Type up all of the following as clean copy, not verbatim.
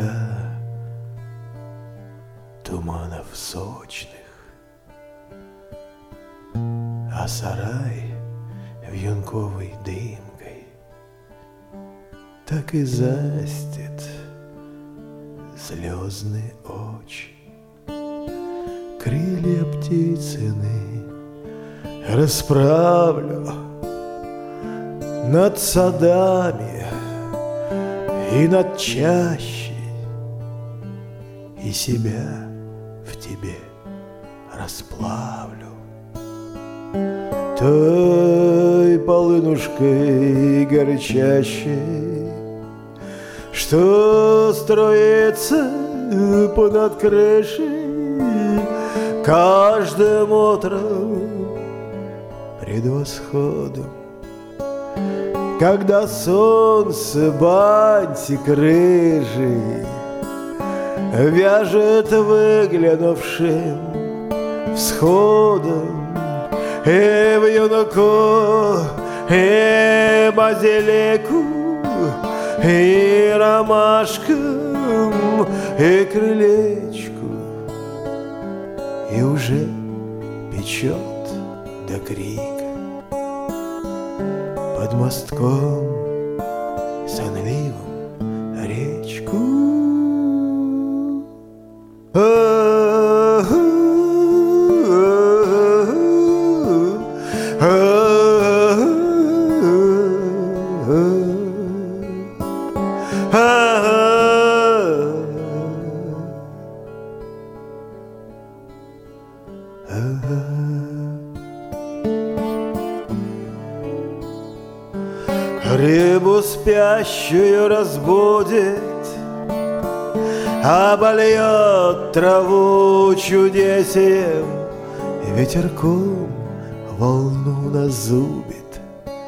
Города туманов сочных, а сарай вьюнковой дымкой так и застит слезные очи. Крылья птицыны расправлю над садами и над чащей, и себя в тебе расплавлю. Той полынушкой горячащей, что строится понад крышей каждым утром пред восходом, когда солнце бантик рыжий вяжет выглянувшим всходом. И вьюнку, и базилику, и ромашкам, и крылечку, и уже печет до крика под мостком сонливым речку. Рыбу спящую разбудит, обольет траву чудесием, и ветерком волну назубит,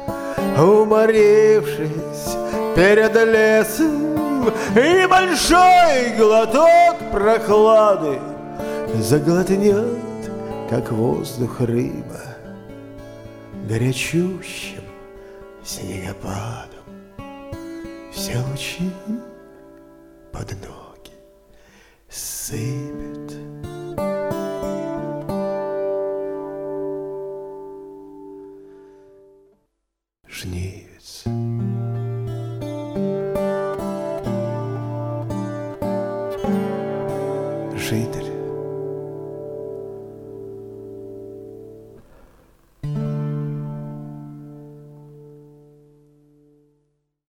уморившись перед лесом, и большой глоток прохлады заглотнет, как воздух рыба, горячущим снегопадом все лучи под ноги сыпет. Жнивец. Житель